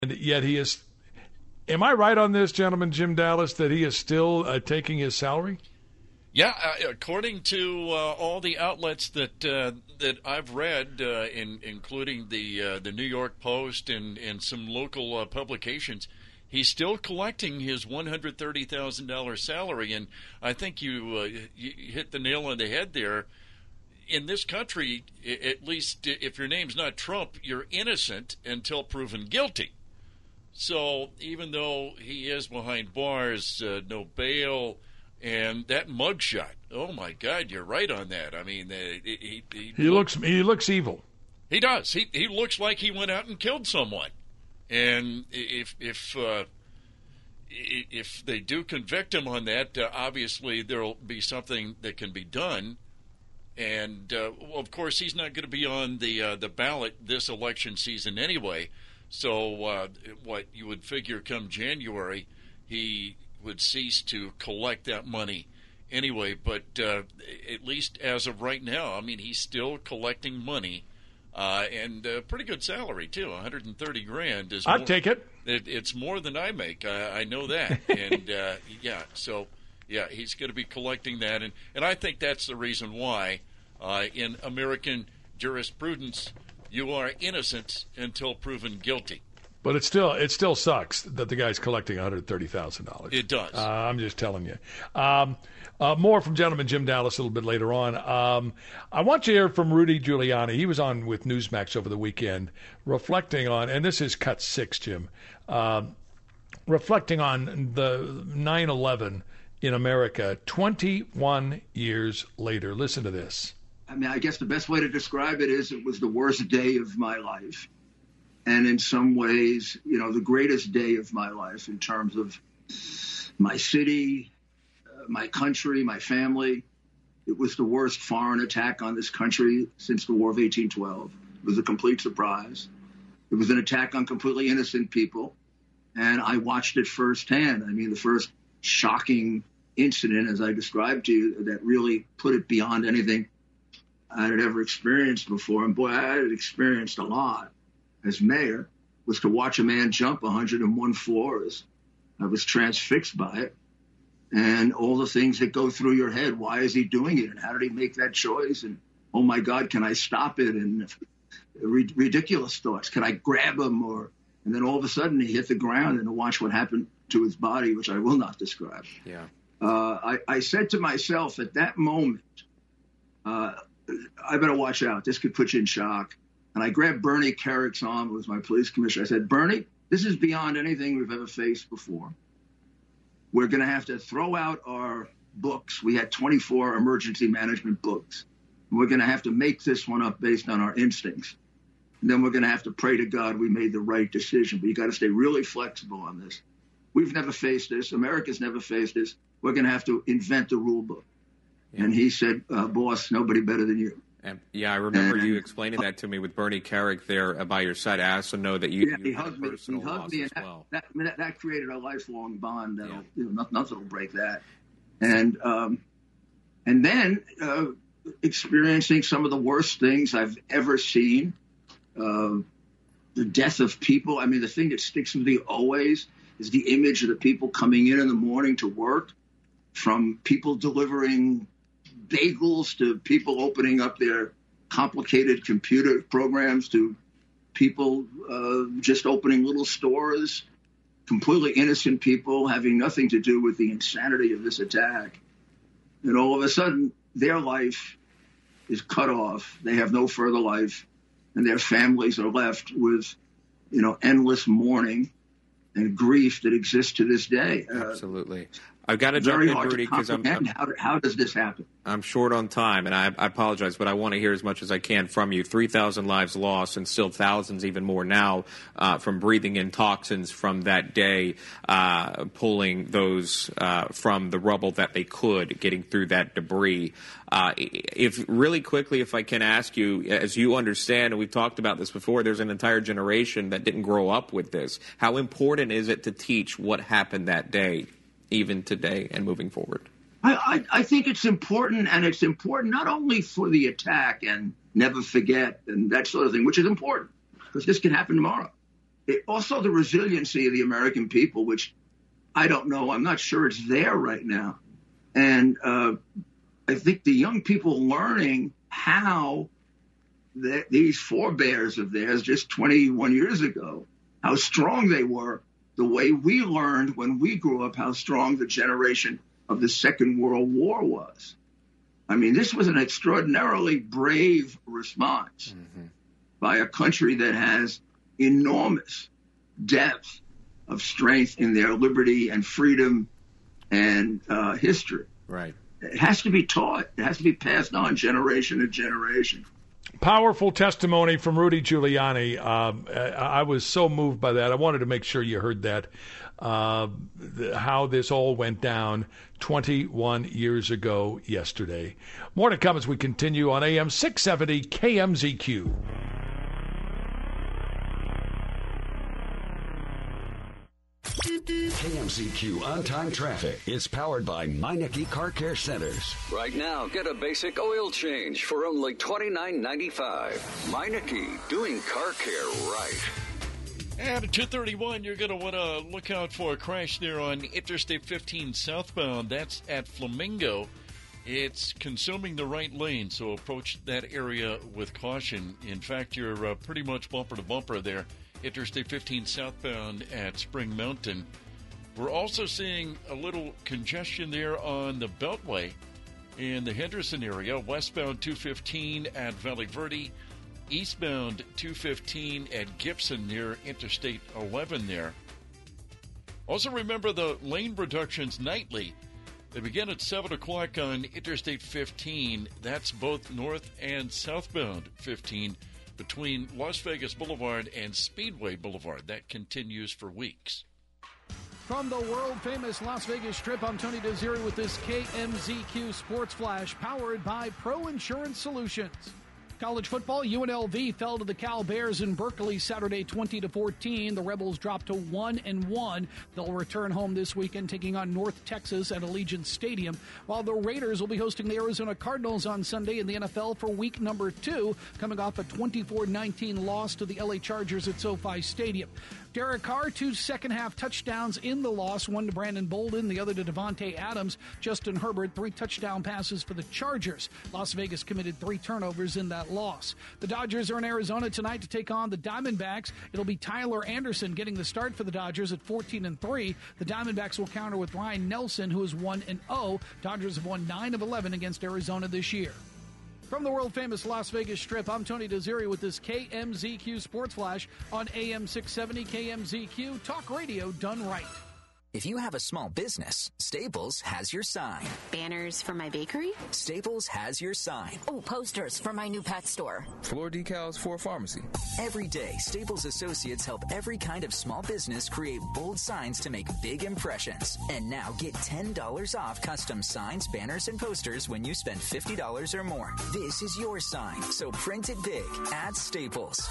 And yet he is. Am I right on this, gentleman, Jim Dallas, that he is still taking his salary? Yeah, according to all the outlets that I've read, including the New York Post and some local publications, he's still collecting his $130,000 salary. And I think you hit the nail on the head there. In this country, at least if your name's not Trump, you're innocent until proven guilty. So even though he is behind bars, no bail. And that mugshot, oh my God, you're right on that. I mean, he looks evil. He does. He looks like he went out and killed someone. And if they do convict him on that, obviously there'll be something that can be done. And of course, he's not going to be on the ballot this election season anyway. So what you would figure come January, he would cease to collect that money anyway. But at least as of right now, I mean, he's still collecting money, and a pretty good salary too. $130,000 is. I'd take it. It's more than I make. I know that, and yeah. So yeah, he's going to be collecting that, and I think that's the reason why in American jurisprudence you are innocent until proven guilty. But it still sucks that the guy's collecting $130,000. It does. I'm just telling you. More from gentleman Jim Dallas a little bit later on. I want you to hear from Rudy Giuliani. He was on with Newsmax over the weekend, reflecting on, and this is cut 6, Jim, reflecting on the 9/11 in America 21 years later. Listen to this. I mean, I guess the best way to describe it is it was the worst day of my life. And in some ways, you know, the greatest day of my life in terms of my city, my country, my family. It was the worst foreign attack on this country since the War of 1812. It was a complete surprise. It was an attack on completely innocent people. And I watched it firsthand. I mean, the first shocking incident, as I described to you, that really put it beyond anything I had ever experienced before. And boy, I had experienced a lot as mayor, was to watch a man jump 101 floors. I was transfixed by it. And all the things that go through your head. Why is he doing it? And how did he make that choice? And, oh, my God, can I stop it? And ridiculous thoughts. Can I grab him? And then all of a sudden he hit the ground, and to watch what happened to his body, which I will not describe. Yeah. I said to myself at that moment, I better watch out. This could put you in shock. And I grabbed Bernie Kerik's arm, who was my police commissioner. I said, Bernie, this is beyond anything we've ever faced before. We're going to have to throw out our books. We had 24 emergency management books. And we're going to have to make this one up based on our instincts. And then we're going to have to pray to God we made the right decision. But you got to stay really flexible on this. We've never faced this. America's never faced this. We're going to have to invent the rule book. Yeah. And he said, boss, nobody better than you. Yeah, I remember you explaining that to me with Bernie Kerik there by your side. I also know that you he hugged me. He hugged me, and well. that created a lifelong bond. Nothing will break that. And then experiencing some of the worst things I've ever seen, the death of people. I mean, the thing that sticks with me always is the image of the people coming in the morning to work, from people delivering bagels to people opening up their complicated computer programs to people just opening little stores, completely innocent people having nothing to do with the insanity of this attack. And all of a sudden, their life is cut off. They have no further life, and their families are left with, endless mourning and grief that exists to this day. Absolutely. I've got to jump in, Rudy, because how does this happen? I'm short on time, and I apologize, but I want to hear as much as I can from you. 3,000 lives lost, and still thousands even more now from breathing in toxins from that day, pulling those from the rubble that they could, getting through that debris. If really quickly, if I can ask you, as you understand, and we've talked about this before, there's an entire generation that didn't grow up with this. How important is it to teach what happened that day, even today and moving forward? I think it's important, and it's important not only for the attack and never forget and that sort of thing, which is important because this can happen tomorrow. Also the resiliency of the American people, which I don't know. I'm not sure it's there right now. And I think the young people learning how these forebears of theirs just 21 years ago, how strong they were, the way we learned when we grew up how strong the generation of the Second World War was. I mean, this was an extraordinarily brave response by a country that has enormous depth of strength in their liberty and freedom and history. Right. It has to be taught. It has to be passed on generation to generation. Powerful testimony from Rudy Giuliani. I was so moved by that. I wanted to make sure you heard that, how this all went down 21 years ago yesterday. More to come as we continue on AM 670 KMZQ. KMZQ on-time traffic is powered by Meineke Car Care Centers. Right now, get a basic oil change for only $29.95. Meineke, doing car care right. And at 231, you're going to want to look out for a crash there on Interstate 15 southbound. That's at Flamingo. It's consuming the right lane, so approach that area with caution. In fact, you're pretty much bumper to bumper there. Interstate 15 southbound at Spring Mountain. We're also seeing a little congestion there on the Beltway in the Henderson area. Westbound 215 at Valley Verde. Eastbound 215 at Gibson near Interstate 11 there. Also remember the lane reductions nightly. They begin at 7 o'clock on Interstate 15. That's both north and southbound 15. Between Las Vegas Boulevard and Speedway Boulevard. That continues for weeks. From the world-famous Las Vegas Strip, I'm Tony Desiri with this KMZQ Sports Flash, powered by Pro Insurance Solutions. College football, UNLV fell to the Cal Bears in Berkeley Saturday 20-14. The Rebels dropped to 1-1. They'll return home this weekend, taking on North Texas at Allegiant Stadium, while the Raiders will be hosting the Arizona Cardinals on Sunday in the NFL for week number 2, coming off a 24-19 loss to the LA Chargers at SoFi Stadium. Derek Carr, 2 second-half touchdowns in the loss, one to Brandon Bolden, the other to Devontae Adams. Justin Herbert, 3 touchdown passes for the Chargers. Las Vegas committed 3 turnovers in that loss. The Dodgers are in Arizona tonight to take on the Diamondbacks. It'll be Tyler Anderson getting the start for the Dodgers at 14-3. The Diamondbacks will counter with Ryan Nelson, who is 1-0. Dodgers have won 9 of 11 against Arizona this year. From the world-famous Las Vegas Strip, I'm Tony Desiri with this KMZQ Sports Flash on AM 670 KMZQ, talk radio done right. If you have a small business, Staples has your sign. Banners for my bakery? Staples has your sign. Oh, posters for my new pet store. Floor decals for a pharmacy. Every day, Staples associates help every kind of small business create bold signs to make big impressions. And now get $10 off custom signs, banners, and posters when you spend $50 or more. This is your sign, so print it big at Staples.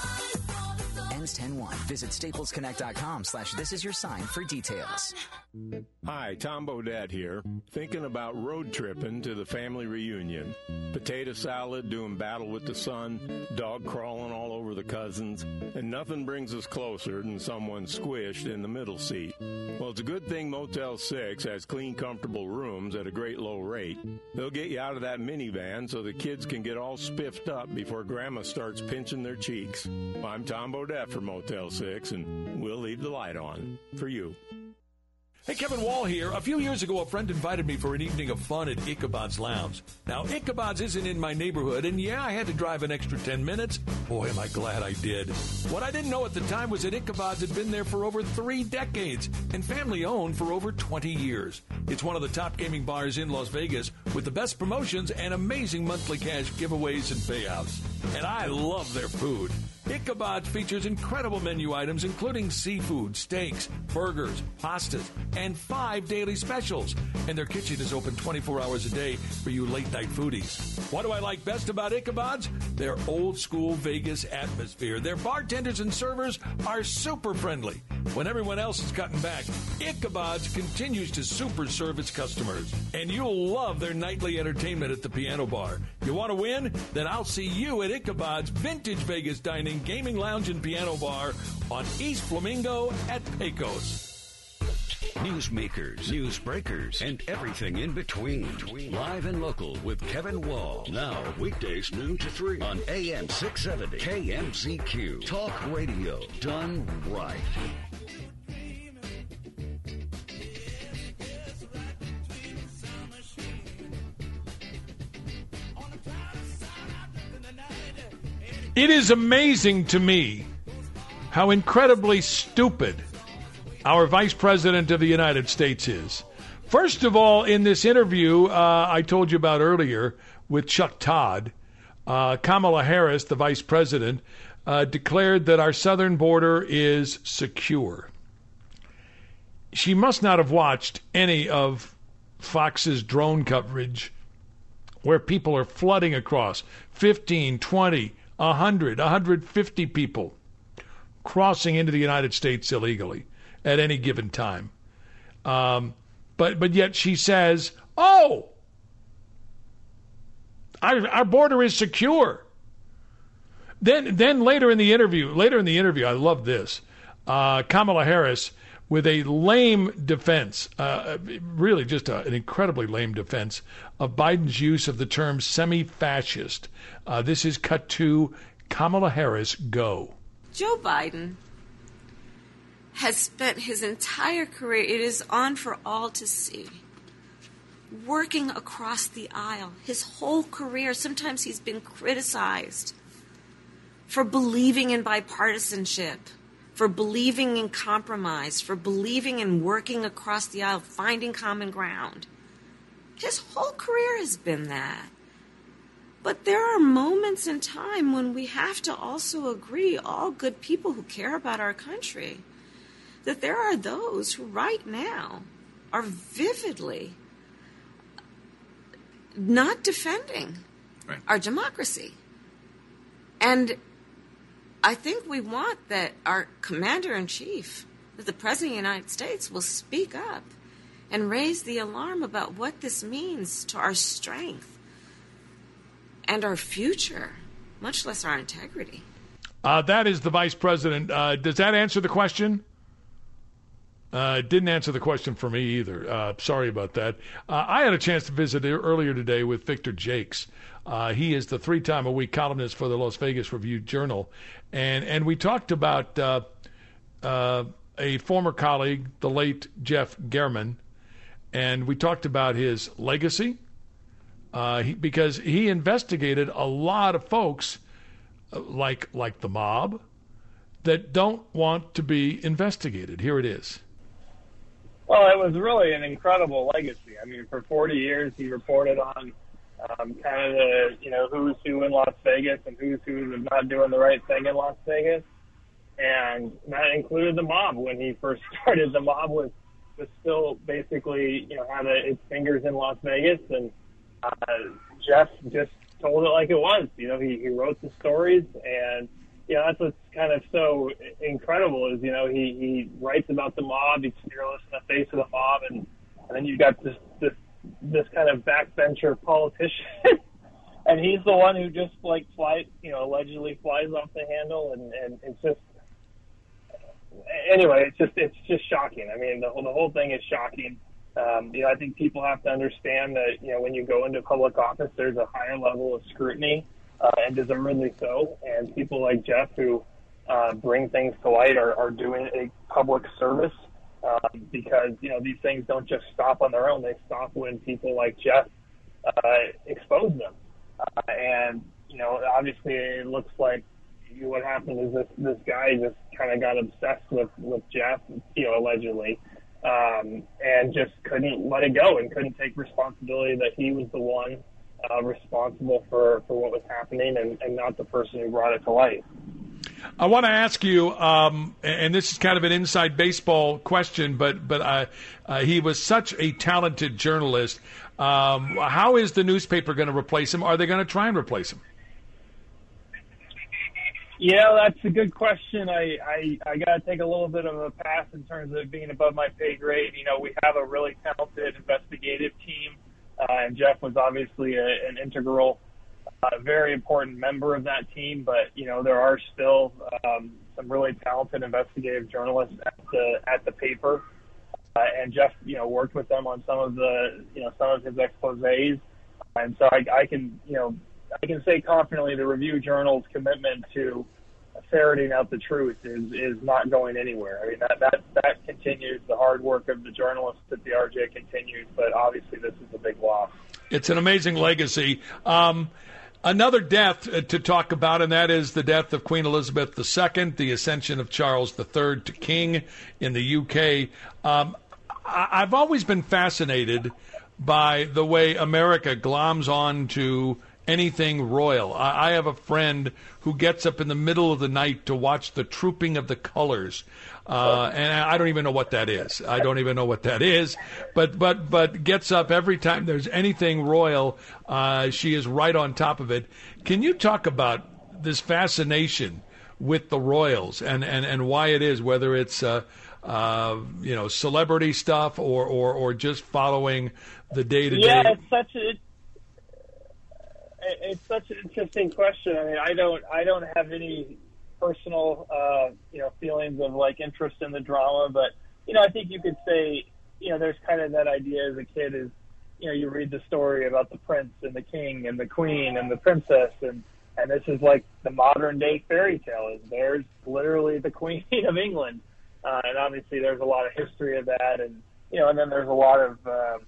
Ends 10/1. Visit staplesconnect.com/thisisyoursign for details. Hi, Tom Bodette here. Thinking about road tripping to the family reunion. Potato salad, doing battle with the sun, dog crawling all over the cousins, and nothing brings us closer than someone squished in the middle seat. Well, it's a good thing Motel 6 has clean, comfortable rooms at a great low rate. They'll get you out of that minivan so the kids can get all spiffed up before Grandma starts pinching their cheeks. I'm Tom Bodette for Motel 6, and we'll leave the light on for you. Hey, Kevin Wall here. A few years ago, a friend invited me for an evening of fun at Ichabod's Lounge. Now, Ichabod's isn't in my neighborhood, and yeah, I had to drive an extra 10 minutes. Boy, am I glad I did. What I didn't know at the time was that Ichabod's had been there for over 3 decades and family-owned for over 20 years. It's one of the top gaming bars in Las Vegas with the best promotions and amazing monthly cash giveaways and payouts. And I love their food. Ichabod's features incredible menu items, including seafood, steaks, burgers, pastas, and 5 daily specials. And their kitchen is open 24 hours a day for you late-night foodies. What do I like best about Ichabod's? Their old-school Vegas atmosphere. Their bartenders and servers are super friendly. When everyone else is cutting back, Ichabod's continues to super serve its customers. And you'll love their nightly entertainment at the piano bar. You want to win? Then I'll see you at Ichabod's Vintage Vegas Dining Gaming Lounge and Piano Bar on East Flamingo at Pecos. Newsmakers, newsbreakers, and everything in between. Live and local with Kevin Wall. Now, weekdays noon to 3 on AM 670 KMZQ. Talk radio done right. It is amazing to me how incredibly stupid our Vice President of the United States is. First of all, in this interview I told you about earlier with Chuck Todd, Kamala Harris, the Vice President, declared that our southern border is secure. She must not have watched any of Fox's drone coverage where people are flooding across, 15, 20, 100, 150 people crossing into the United States illegally at any given time. But yet she says, oh, our border is secure. Then later in the interview, I love this, Kamala Harris with a lame defense, really just an incredibly lame defense of Biden's use of the term semi-fascist. This is cut to Kamala Harris, go. Joe Biden has spent his entire career, it is on for all to see, working across the aisle. His whole career, sometimes he's been criticized for believing in bipartisanship, for believing in compromise, for believing in working across the aisle, finding common ground. His whole career has been that. But there are moments in time when we have to also agree, all good people who care about our country, that there are those who right now are vividly not defending our democracy. And I think we want that our commander-in-chief, that the President of the United States, will speak up and raise the alarm about what this means to our strength and our future, much less our integrity. That is the Vice President. Does that answer the question? Didn't answer the question for me either. Sorry about that. I had a chance to visit earlier today with Victor Jakes. He is the 3-time-a-week columnist for the Las Vegas Review-Journal. And we talked about a former colleague, the late Jeff German, and we talked about his legacy because he investigated a lot of folks like the mob that don't want to be investigated. Here it is. Well, it was really an incredible legacy. I mean, for 40 years, he reported on kind of the, who's who in Las Vegas and who's who is not doing the right thing in Las Vegas. And that included the mob. When he first started, the mob was still basically, had its fingers in Las Vegas. And Jeff just told it like it was. He wrote the stories, and that's what's kind of so incredible is, he writes about the mob, he's fearless in the face of the mob, and then you've got this kind of backbencher politician, and he's the one who just allegedly flies off the handle, and it's just, anyway, it's just shocking. I mean, the whole thing is shocking. I think people have to understand that, when you go into public office, there's a higher level of scrutiny, and deservedly so. And people like Jeff who bring things to light are doing a public service because, these things don't just stop on their own. They stop when people like Jeff expose them. And, obviously it looks like what happened is this guy just kind of got obsessed with Jeff, allegedly, and just couldn't let it go and couldn't take responsibility that he was the one responsible for what was happening and not the person who brought it to light. I want to ask you, and this is kind of an inside baseball question, but he was such a talented journalist. How is the newspaper going to replace him? Are they going to try and replace him? That's a good question. I got to take a little bit of a pass in terms of being above my pay grade. We have a really talented investigative team. And Jeff was obviously an integral a very important member of that team, but, there are still some really talented investigative journalists at the paper. And Jeff, worked with them on some of his exposés. And so I can say confidently the Review-Journal's commitment to ferreting out the truth is not going anywhere. I mean, that continues. The hard work of the journalists at the RJ continues, but obviously this is a big loss. It's an amazing legacy. Another death to talk about, and that is the death of Queen Elizabeth II, the ascension of Charles III to king in the UK. I've always been fascinated by the way America gloms on to anything royal. I have a friend who gets up in the middle of the night to watch the Trooping of the Colors. And I don't even know what that is. But gets up every time there's anything royal. She is right on top of it. Can you talk about this fascination with the royals and why it is, whether it's celebrity stuff or just following the day-to-day? Yeah, it's such an interesting question. I mean, I don't have any personal, feelings of interest in the drama, but I think you could say, there's kind of that idea as a kid is, you read the story about the prince and the king and the queen and the princess, and this is like the modern day fairy tale. There's literally the Queen of England, and obviously there's a lot of history of that, and and then there's a lot of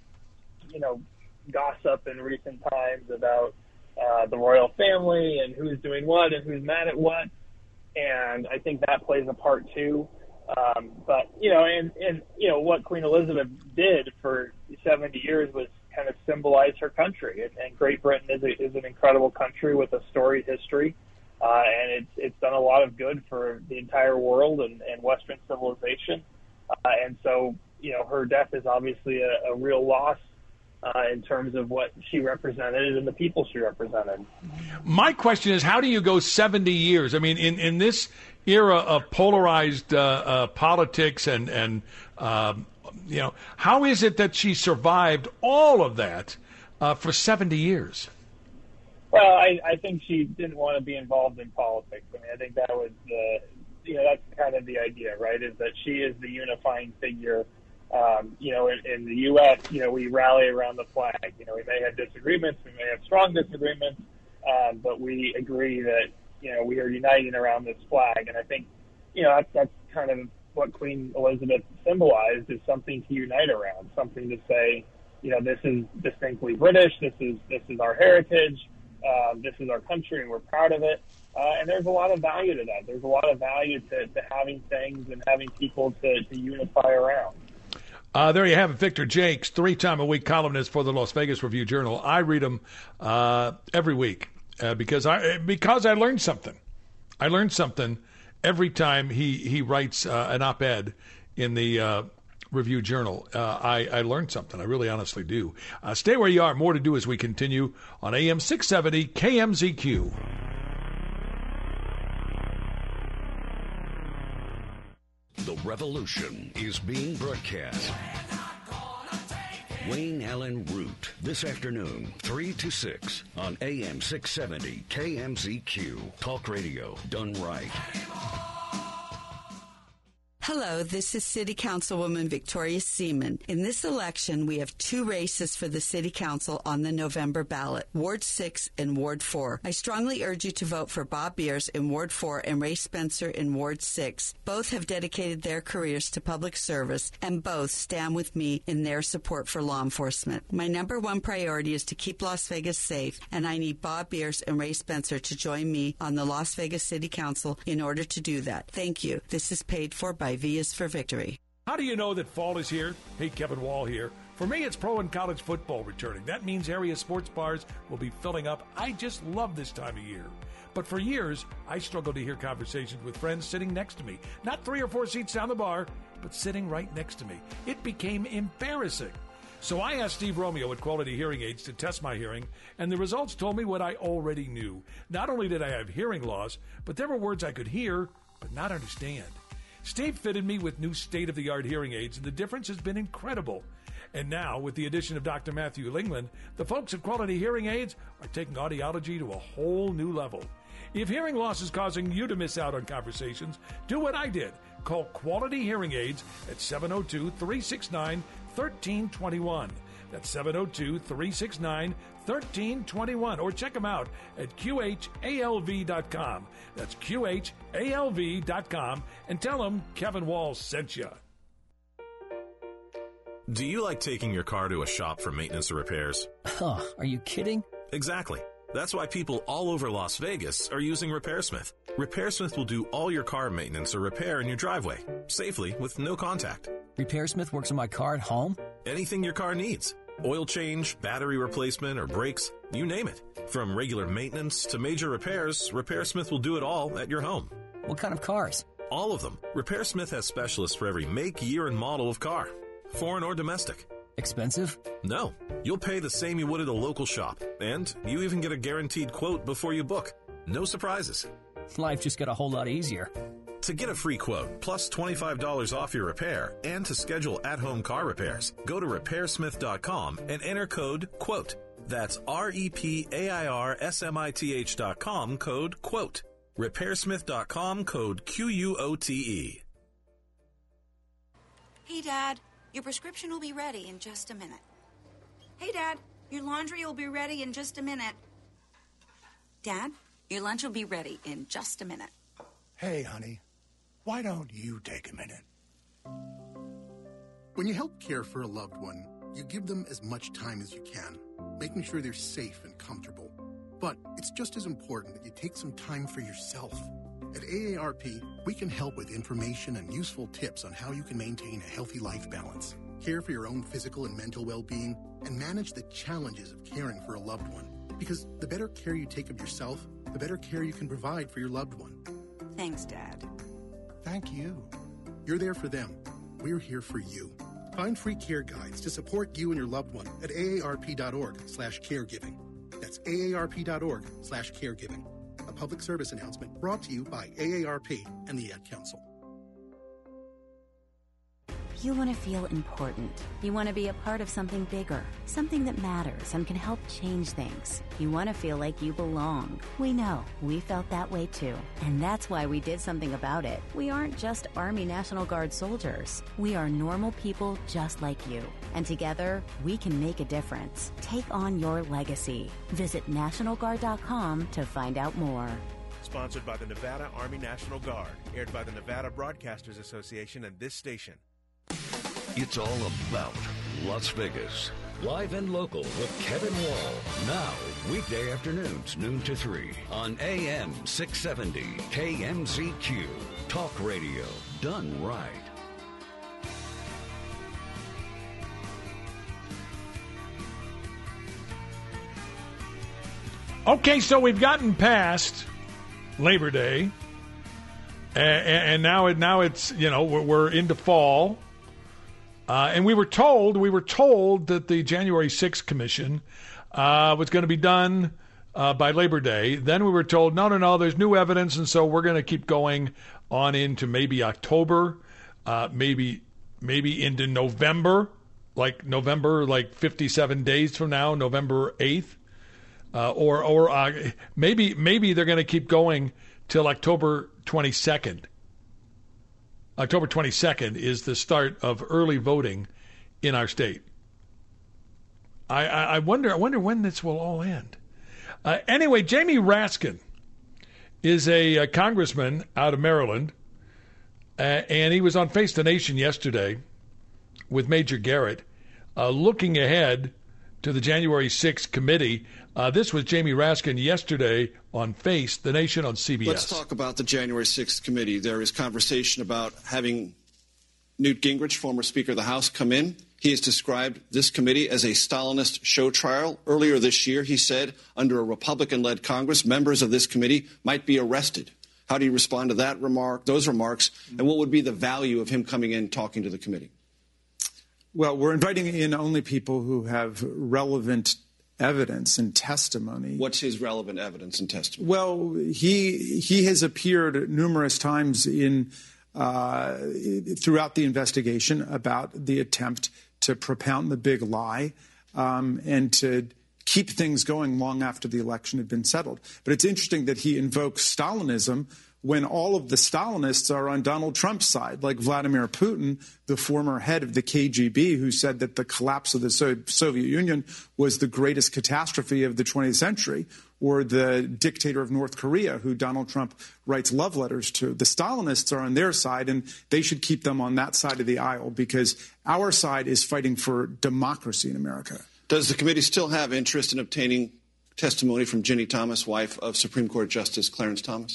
gossip in recent times about the royal family and who's doing what and who's mad at what. And I think that plays a part too. But what Queen Elizabeth did for 70 years was kind of symbolize her country. And Great Britain is an incredible country with a storied history. And it's done a lot of good for the entire world and Western civilization. And so, her death is obviously a real loss in terms of what she represented and the people she represented. My question is, how do you go 70 years? I mean, in this era of polarized politics and how is it that she survived all of that for 70 years? Well, I think she didn't want to be involved in politics. I mean, I think that was that's kind of the idea, right, is that she is the unifying figure. In the U.S., we rally around the flag. We may have disagreements, we may have strong disagreements, but we agree that, we are uniting around this flag. And I think, that's kind of what Queen Elizabeth symbolized, is something to unite around, something to say, this is distinctly British, this is our heritage, this is our country, and we're proud of it. And there's a lot of value to that. There's a lot of value to having things and having people to unify around. There you have it, Victor Jakes, 3-time-a-week columnist for the Las Vegas Review-Journal. I read him every week because I learned something. I learned something every time he writes an op-ed in the Review-Journal. I learned something. I really honestly do. Stay where you are. More to do as we continue on AM 670 KMZQ. The revolution is being broadcast. Wayne Allen Root, this afternoon, 3 to 6 on AM 670 KMZQ. Talk radio done right. Hello, this is City Councilwoman Victoria Seaman. In this election, we have 2 races for the City Council on the November ballot, Ward 6 and Ward 4. I strongly urge you to vote for Bob Beers in Ward 4 and Ray Spencer in Ward 6. Both have dedicated their careers to public service, and both stand with me in their support for law enforcement. My number one priority is to keep Las Vegas safe, and I need Bob Beers and Ray Spencer to join me on the Las Vegas City Council in order to do that. Thank you. This is paid for by V is for Victory. How do you know that fall is here? Hey, Kevin Wall here. For me, it's pro and college football returning. That means area sports bars will be filling up. I just love this time of year. But for years, I struggled to hear conversations with friends sitting next to me. Not 3 or 4 seats down the bar, but sitting right next to me. It became embarrassing. So I asked Steve Romeo at Quality Hearing Aids to test my hearing, and the results told me what I already knew. Not only did I have hearing loss, but there were words I could hear but not understand. Steve fitted me with new state-of-the-art hearing aids, and the difference has been incredible. And now, with the addition of Dr. Matthew Lingland, the folks at Quality Hearing Aids are taking audiology to a whole new level. If hearing loss is causing you to miss out on conversations, do what I did. Call Quality Hearing Aids at 702-369-1321. That's 702-369-1321. Or check them out at QHALV.com. That's QHALV.com. And tell them Kevin Walls sent you. Do you like taking your car to a shop for maintenance or repairs? Oh, are you kidding? Exactly. That's why people all over Las Vegas are using RepairSmith. RepairSmith will do all your car maintenance or repair in your driveway, safely with no contact. RepairSmith works on my car at home? Anything your car needs. Oil change, battery replacement, or brakes, you name it. From regular maintenance to major repairs, RepairSmith will do it all at your home. What kind of cars? All of them. RepairSmith has specialists for every make, year, and model of car, foreign or domestic. Expensive? No. You'll pay the same you would at a local shop, and you even get a guaranteed quote before you book. No surprises. Life just got a whole lot easier. To get a free quote, plus $25 off your repair, and to schedule at-home car repairs, go to RepairSmith.com and enter code QUOTE. That's RepairSmith.com, code QUOTE. RepairSmith.com, code QUOTE. Hey, Dad, your prescription will be ready in just a minute. Hey, Dad, your laundry will be ready in just a minute. Dad, your lunch will be ready in just a minute. Hey, honey, why don't you take a minute? When you help care for a loved one, you give them as much time as you can, making sure they're safe and comfortable. But it's just as important that you take some time for yourself. At AARP, we can help with information and useful tips on how you can maintain a healthy life balance, care for your own physical and mental well-being, and manage the challenges of caring for a loved one. Because the better care you take of yourself, the better care you can provide for your loved one. Thanks, Dad. Thank you. You're there for them. We're here for you. Find free care guides to support you and your loved one at aarp.org/caregiving. That's aarp.org/caregiving. A public service announcement brought to you by AARP and the Ad Council. You want to feel important. You want to be a part of something bigger, something that matters and can help change things. You want to feel like you belong. We know. We felt that way too. And that's why we did something about it. We aren't just Army National Guard soldiers. We are normal people just like you. And together, we can make a difference. Take on your legacy. Visit NationalGuard.com to find out more. Sponsored by the Nevada Army National Guard. Aired by the Nevada Broadcasters Association and this station. It's all about Las Vegas. Live and local with Kevin Wall. Now, weekday afternoons, noon to 3 on AM 670 KMZQ. Talk radio done right. Okay, so we've gotten past Labor Day, and now it's we're into fall. And we were told that the January 6th commission was going to be done by Labor Day. Then we were told, no, there's new evidence, and so we're going to keep going on into maybe October, maybe into November, like 57 days from now, November 8th, or maybe they're going to keep going till October 22nd. October 22nd is the start of early voting in our state. I wonder when this will all end. Anyway, Jamie Raskin is a congressman out of Maryland, and he was on Face the Nation yesterday with Major Garrett, looking ahead to the January 6th committee. This was Jamie Raskin yesterday on Face the Nation on CBS. Let's talk about the January 6th committee. There is conversation about having Newt Gingrich, former Speaker of the House, come in. He has described this committee as a Stalinist show trial. Earlier this year, he said under a Republican-led Congress, members of this committee might be arrested. How do you respond to that those remarks, and what would be the value of him coming in talking to the committee? Well, we're inviting in only people who have relevant evidence and testimony. What's his relevant evidence and testimony? Well, he has appeared numerous times in throughout the investigation about the attempt to propound the big lie and to keep things going long after the election had been settled. But it's interesting that he invokes Stalinism when all of the Stalinists are on Donald Trump's side, like Vladimir Putin, the former head of the KGB, who said that the collapse of the Soviet Union was the greatest catastrophe of the 20th century, or the dictator of North Korea, who Donald Trump writes love letters to. The Stalinists are on their side, and they should keep them on that side of the aisle, because our side is fighting for democracy in America. Does the committee still have interest in obtaining testimony from Ginny Thomas, wife of Supreme Court Justice Clarence Thomas?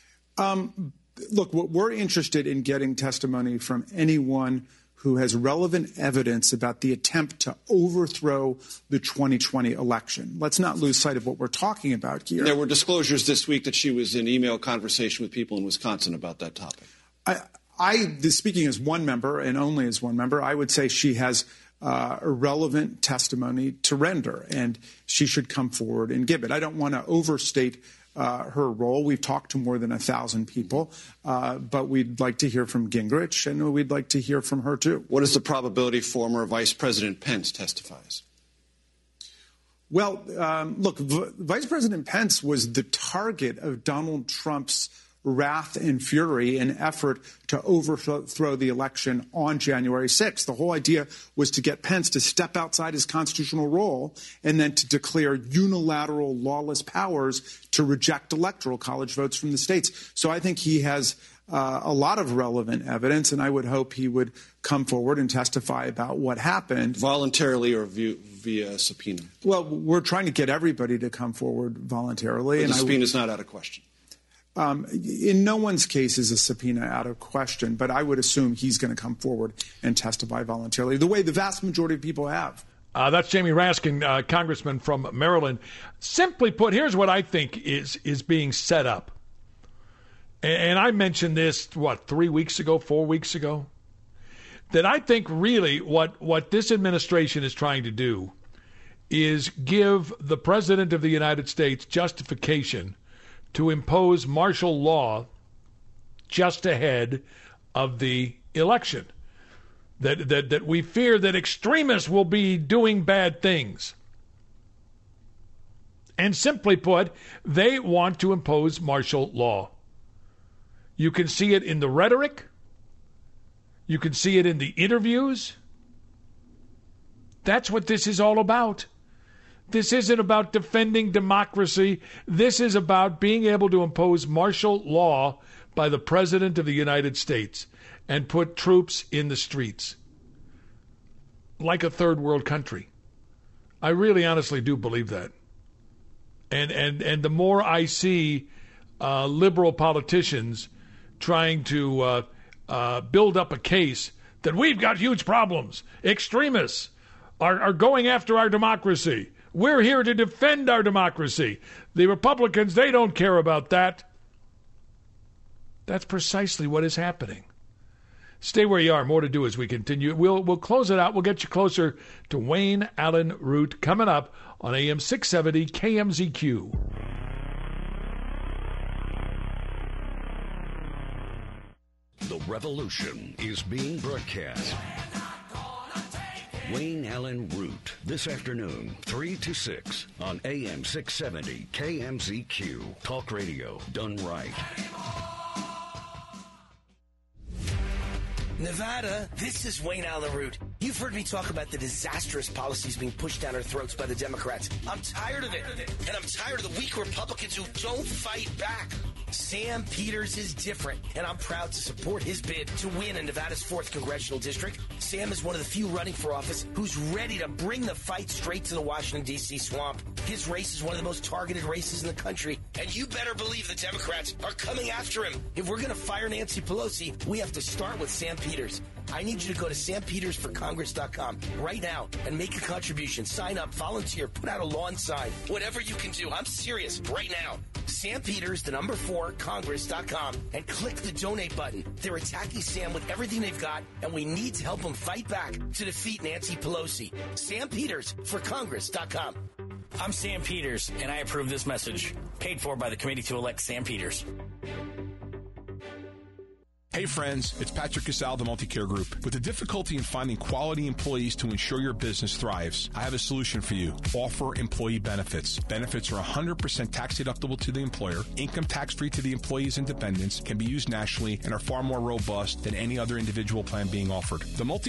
Look, we're interested in getting testimony from anyone who has relevant evidence about the attempt to overthrow the 2020 election. Let's not lose sight of what we're talking about here. There were disclosures this week that she was in email conversation with people in Wisconsin about that topic. Speaking as one member and only as one member, I would say she has irrelevant testimony to render, and she should come forward and give it. I don't want to overstate her role. We've talked to more than 1,000 people, but we'd like to hear from Gingrich, and we'd like to hear from her, too. What is the probability former Vice President Pence testifies? Well, look, Vice President Pence was the target of Donald Trump's wrath and fury in effort to overthrow the election on January 6th. The whole idea was to get Pence to step outside his constitutional role and then to declare unilateral lawless powers to reject electoral college votes from the states. So I think he has a lot of relevant evidence, and I would hope he would come forward and testify about what happened. Voluntarily or via subpoena? Well, we're trying to get everybody to come forward voluntarily. But the subpoena is not out of question. In no one's case is a subpoena out of question, but I would assume he's going to come forward and testify voluntarily, the way the vast majority of people have. That's Jamie Raskin, congressman from Maryland. Simply put, here's what I think is being set up. And I mentioned this, 3 weeks ago, 4 weeks ago? That I think really what this administration is trying to do is give the President of the United States justification to impose martial law just ahead of the election. That we fear that extremists will be doing bad things. And simply put, they want to impose martial law. You can see it in the rhetoric. You can see it in the interviews. That's what this is all about. This isn't about defending democracy. This is about being able to impose martial law by the President of the United States and put troops in the streets like a third world country. I really honestly do believe that. And the more I see liberal politicians trying to build up a case that we've got huge problems, extremists are going after our democracy. We're here to defend our democracy. The Republicans, they don't care about that. That's precisely what is happening. Stay where you are. More to do as we continue. We'll close it out. We'll get you closer to Wayne Allen Root coming up on AM 670 KMZQ. The revolution is being broadcast. Wayne Allen Root, this afternoon, 3 to 6 on AM 670 KMZQ. Talk radio done right. Nevada, this is Wayne Allen Root. You've heard me talk about the disastrous policies being pushed down our throats by the Democrats. I'm tired of it. And I'm tired of the weak Republicans who don't fight back. Sam Peters is different, and I'm proud to support his bid to win in Nevada's 4th Congressional District. Sam is one of the few running for office who's ready to bring the fight straight to the Washington, D.C. swamp. His race is one of the most targeted races in the country, and you better believe the Democrats are coming after him. If we're going to fire Nancy Pelosi, we have to start with Sam Peters. I need you to go to sampetersforcongress.com right now and make a contribution. Sign up, volunteer, put out a lawn sign, whatever you can do. I'm serious right now. Sam Peters, the number 4, Congress.com, and click the donate button. They're attacking Sam with everything they've got, and we need to help them fight back to defeat Nancy Pelosi. Sam Peters for Congress.com. I'm Sam Peters, and I approve this message. Paid for by the committee to elect Sam Peters. Hey friends, it's Patrick Casal, the Multicare Group. With the difficulty in finding quality employees to ensure your business thrives, I have a solution for you. Offer employee benefits. Benefits are 100% tax deductible to the employer, income tax free to the employees and dependents, can be used nationally, and are far more robust than any other individual plan being offered. The